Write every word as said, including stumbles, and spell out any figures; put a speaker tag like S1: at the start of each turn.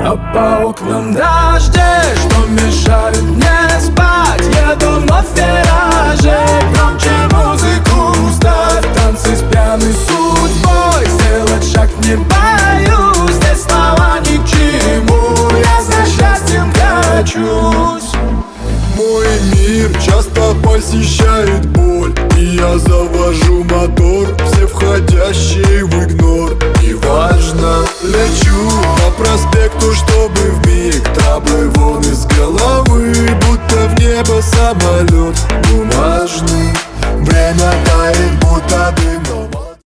S1: А по окнам дожди, что мешают мне спать. Еду вновь в вираже, громче музыку ставь. Танцы с пьяной судьбой, сделать шаг не боюсь. Здесь слова ни к чему, я за счастьем качусь.
S2: Мой мир часто посещает боль, и я завожу мотор, все входящие в игнор. Неважно, лечу по проспекту